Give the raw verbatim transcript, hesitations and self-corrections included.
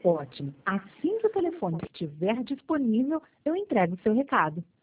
Ótimo. Assim que o telefone estiver disponível, eu entrego o seu recado.